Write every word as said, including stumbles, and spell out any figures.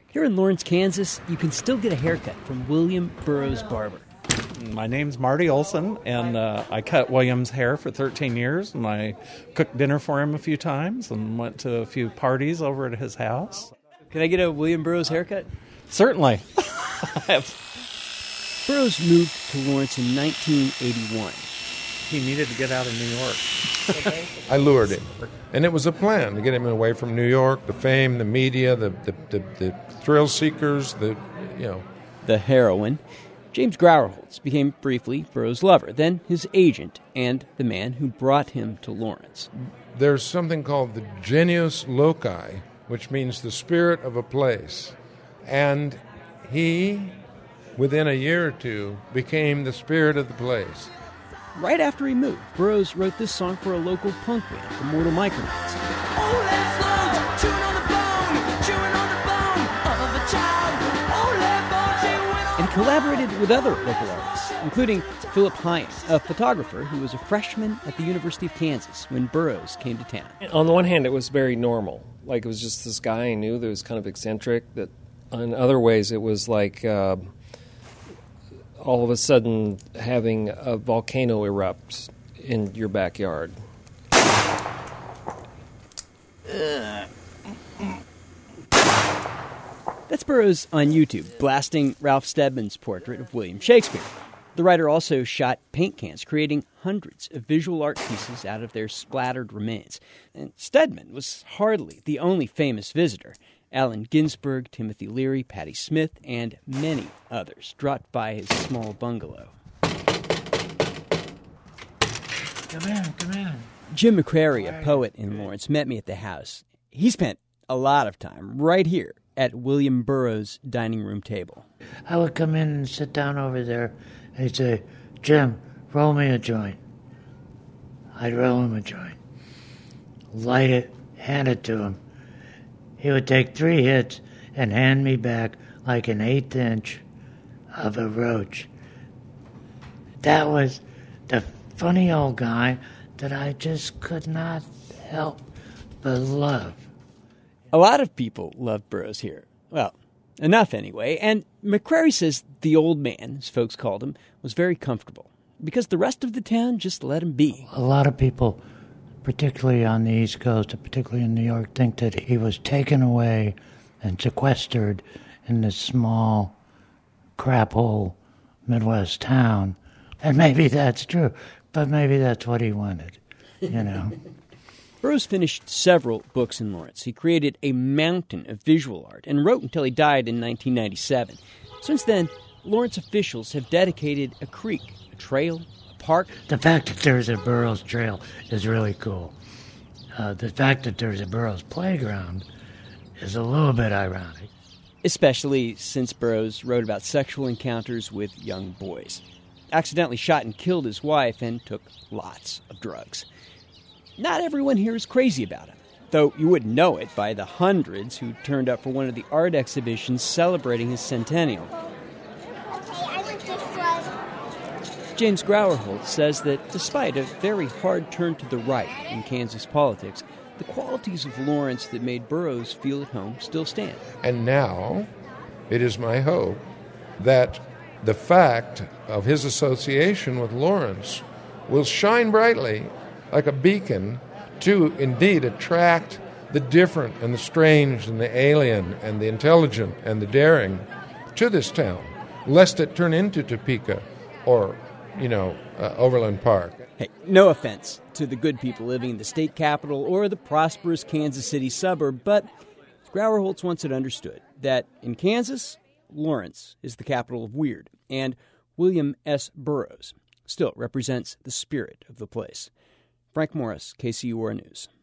Here in Lawrence, Kansas, you can still get a haircut from William Burroughs Barber. My name's Marty Olson, and uh, I cut William's hair for thirteen years, and I cooked dinner for him a few times and went to a few parties over at his house. Can I get a William Burroughs haircut? Certainly. Burroughs moved to Lawrence in nineteen eighty-one. He needed to get out of New York. I lured him, and it was a plan to get him away from New York, the fame, the media, the the, the, the thrill seekers, the, you know. The heroine. James Grauerholtz became briefly Burroughs' lover, then his agent, and the man who brought him to Lawrence. There's something called the genius loci, which means the spirit of a place. And he, within a year or two, became the spirit of the place. Right after he moved, Burroughs wrote this song for a local punk band, the Mortal Micronauts. Oh, left lungs, chewing on the bone, chewing on the bone of a child. Oh, left lungs, chewing on And collaborated with other local artists, including Philip Hine, a photographer who was a freshman at the University of Kansas when Burroughs came to town. On the one hand, it was very normal. Like, it was just this guy I knew that was kind of eccentric. That, in other ways, it was like uh, all of a sudden having a volcano erupt in your backyard. That's Burroughs on YouTube, blasting Ralph Steadman's portrait of William Shakespeare. The writer also shot paint cans, creating hundreds of visual art pieces out of their splattered remains. And Steadman was hardly the only famous visitor. Allen Ginsberg, Timothy Leary, Patti Smith, and many others dropped by his small bungalow. Come in, come in. Jim McCrary, a poet in Lawrence, met me at the house. He spent a lot of time right here at William Burroughs' dining room table. I would come in and sit down over there, and he'd say, Jim, roll me a joint. I'd roll him a joint, light it, hand it to him. He would take three hits and hand me back like an eighth inch of a roach. That was the funny old guy that I just could not help but love. A lot of people loved Burroughs here. Well, enough anyway. And McCrary says the old man, as folks called him, was very comfortable because the rest of the town just let him be. A lot of people, particularly on the East Coast, and particularly in New York, think that he was taken away and sequestered in this small, crap-hole Midwest town. And maybe that's true, but maybe that's what he wanted, you know. Burroughs finished several books in Lawrence. He created a mountain of visual art and wrote until he died in nineteen ninety-seven. Since then, Lawrence officials have dedicated a creek, a trail, a park. The fact that there's a Burroughs Trail is really cool. Uh, the fact that there's a Burroughs Playground is a little bit ironic. Especially since Burroughs wrote about sexual encounters with young boys. Accidentally shot and killed his wife and took lots of drugs. Not everyone here is crazy about him, though you wouldn't know it by the hundreds who turned up for one of the art exhibitions celebrating his centennial. James Grauerholtz says that despite a very hard turn to the right in Kansas politics, the qualities of Lawrence that made Burroughs feel at home still stand. And now it is my hope that the fact of his association with Lawrence will shine brightly like a beacon to indeed attract the different and the strange and the alien and the intelligent and the daring to this town, lest it turn into Topeka or, you know, uh, Overland Park. Hey, no offense to the good people living in the state capital or the prosperous Kansas City suburb, but Grauerholtz wants it understood that in Kansas, Lawrence is the capital of weird, and William S. Burroughs still represents the spirit of the place. Frank Morris, K C U R News.